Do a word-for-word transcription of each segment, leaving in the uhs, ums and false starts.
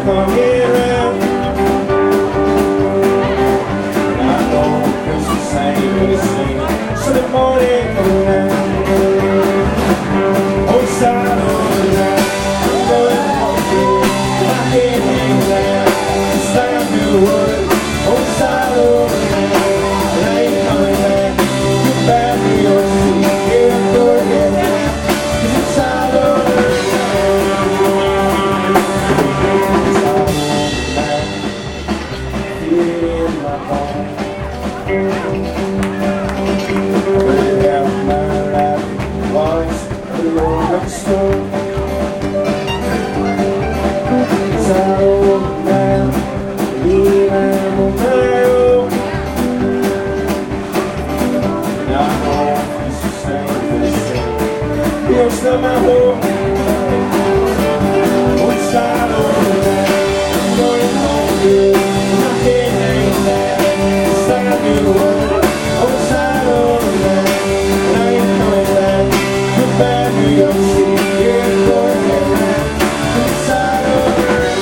come get round. I know Christmas ain't really singing, so the morning come down. On the side of the night, I'm going home, my head hangs down. It's time to work. On the side of the night, and I ain't coming back. Get back to your seat, get up, go get down. 'Cause it's side of the night. Still my home. One side of the night, I'm going home, girl. My head hangs down. It's time to work. One side of the night, and I ain't coming back. Goodbye, New York City. Yeah, go ahead now. One side of the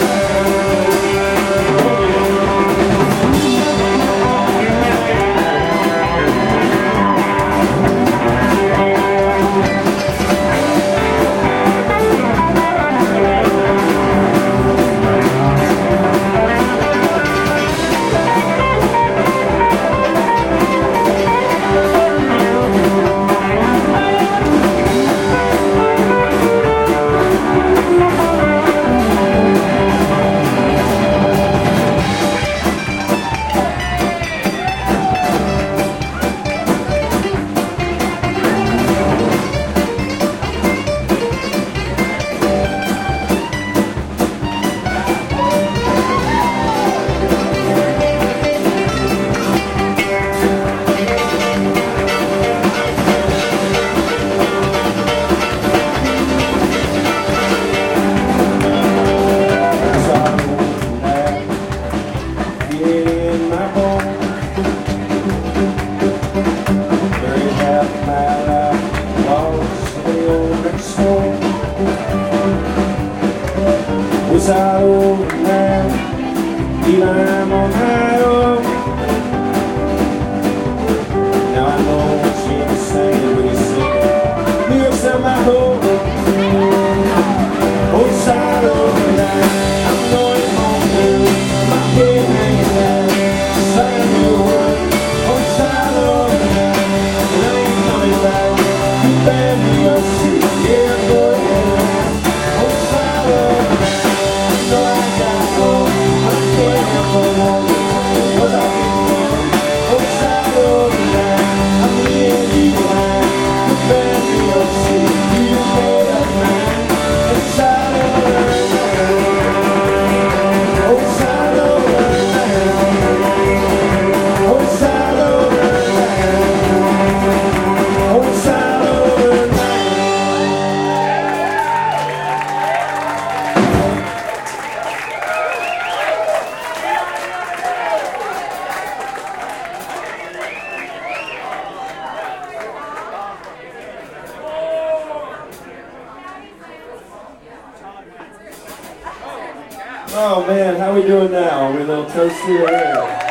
was out over now, I'm on high up. Now I know what she was saying when you said, lives at my home. Both side of the night, I'm going home, girl. My head hanging down, side of work. Both side of the night, and I ain't coming back. Too bad New York City, yeah, go ahead now. Both side of the night. No, I got home, I can't go home, 'cause I've been home. On the side of the night, I'm leaving you behind. Look back to your city, you made up mine. On the side of the night, on the side of the night, on the side of the night, on the side of the night. Oh man, how we doing now? Are we a little toasty?